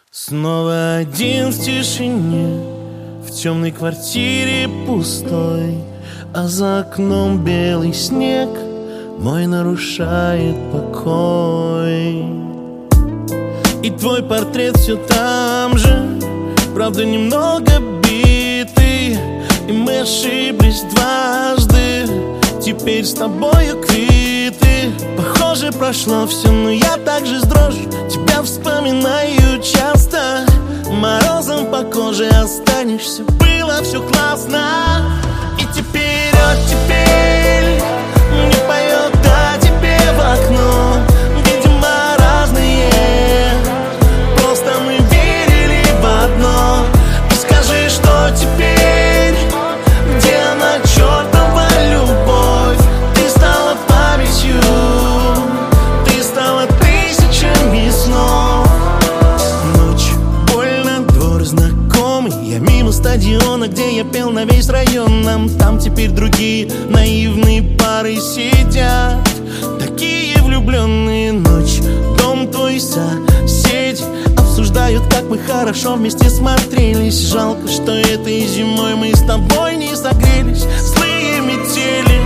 Снова один в тишине, в темной квартире пустой, а за окном белый снег мой нарушает покой. И твой портрет все там же, правда немного битый, и мы ошиблись дважды, теперь с тобою квиты. Похоже, прошло все, но я также с дрожью тебя вспоминаю часто. Морозом по коже останешься, было все классно. И теперь, теперь мне поет о тебе в окно. Видимо, разные, просто мы верили в одно. И скажи, что теперь, где она, чертова любовь? Ты стала памятью, ты стала тысячами снов. Ночь, больно, двор знакомый, я мимо стадиона, где я пел на весь район. Там теперь другие наивные пары сидят, такие влюбленные. Ночь, дом твой, соседи обсуждают, как мы хорошо вместе смотрелись. Жалко, что этой зимой мы с тобой не согрелись. Злые метели,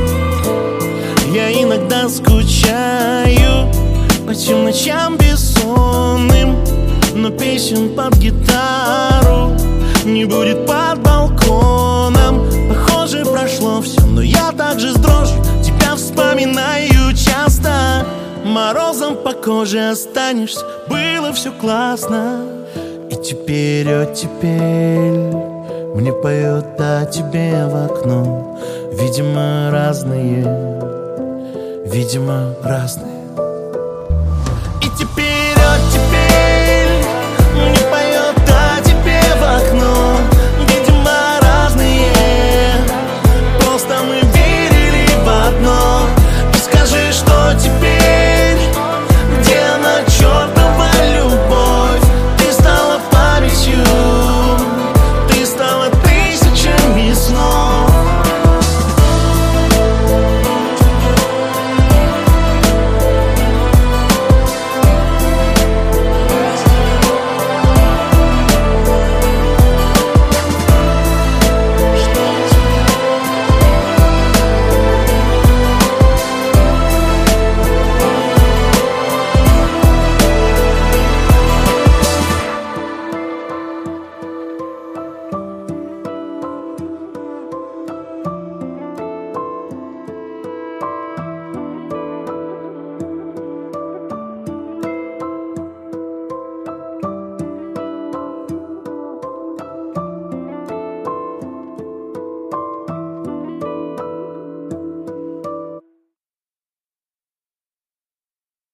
я иногда скучаю по тем ночам бессонным, но песен под гитару не будет под балконом. Похоже, прошло все, но я также с дрожью тебя вспоминаю часто. Морозом по коже останешься, было все классно. И теперь, теперь мне поет о тебе в окно. Видимо, разные, видимо, разные.